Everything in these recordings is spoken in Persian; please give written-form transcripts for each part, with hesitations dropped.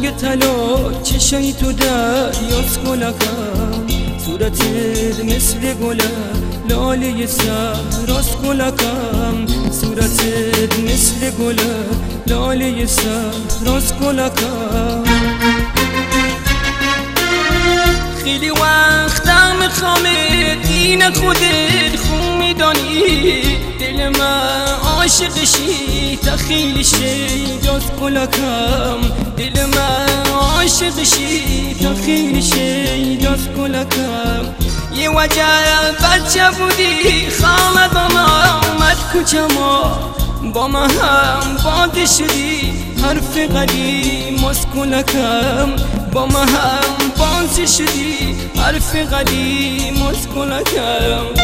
رنگ طلا چشای تو دریاست گلکم، صورتت مثل گله لاله صحراست گلکم، صورتت مثل گله لاله صحراست گلکم. خیلی وقتم میخوامت این خودت خوب میدانی، دل من عاشقشی تا خیلی شیداست گلکم، دل من عاشقشی تا خیلی شیداست گلکم. یه وجه بچه بودی خامد با ما آمد کوچما، با ما هم باده شدی حرف قدیم از گلکم، با ما هم باده شدی حرف قدیم از گلکم.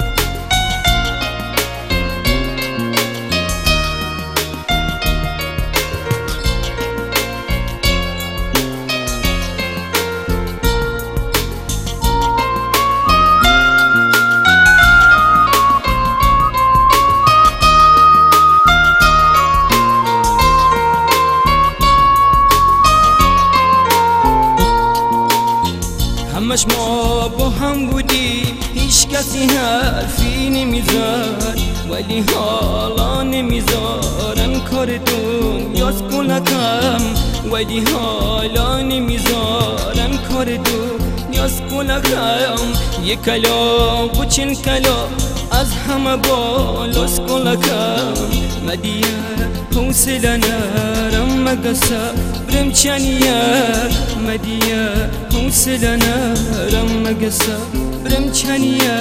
همش ما با هم بودیم هیچ کسی حرفی نمیزد، ولی حالا نمیذارن کار دنیاست گلکم، ولی حالا نمیذارن کار دنیاست گلکم. یک کلاغ و چند کلاغ از همه بالاست گلکم، مدیه حوصله نرم مگه صبرم چنیه، مدیه حوصله نرم مگه صبرم چنیه.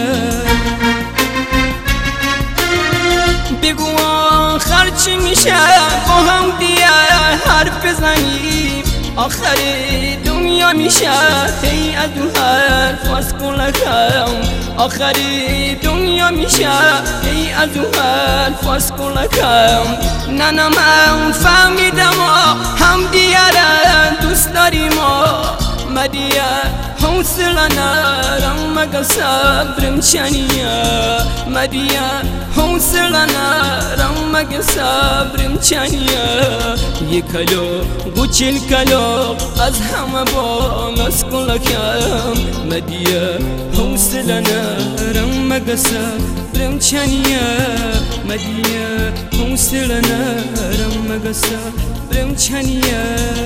بگو آخر چی میشه با هم دیگه حرف بزنیم، آخر دنیا میشه ای از اون حرف از گلکم، آخر دنیا میشه ای از اون حرف از گلکم. نه من فهمیدم هم دیگه دوست داریم، مدیه حوصله نرم مگه صبرم چنیه، مدیه حوصله نرم مگه صبرم چنیه. یک کلاغ و چل کلاغ از همه بالاست گلکم، مدیه حوصله نرم مگه صبرم چنیه، مدیه حوصله نرم مگه صبرم چنیه.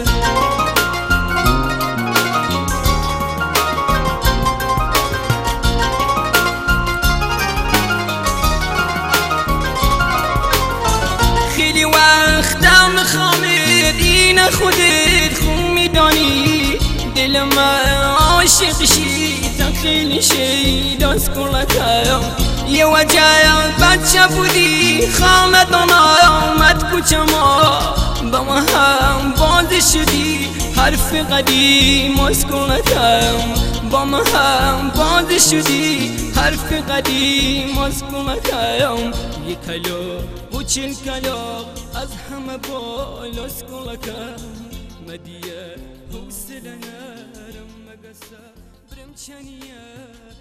خیلی وقتم میخوامت این خودت خوب میدانی، دل من عاشقشی تا خیلی شیداست گلکم. یه وجه بچه بودی خامد با ما آمد کوچما، با ما هم باده شدی حرف قدیم از گلکم، با ما هم باده شدی حرف قدیم از گلکم. یک کلاغ و چند کلاغ از همه بالاست گلکم، مدیه حوصله نرم مگه صبرم چنیه.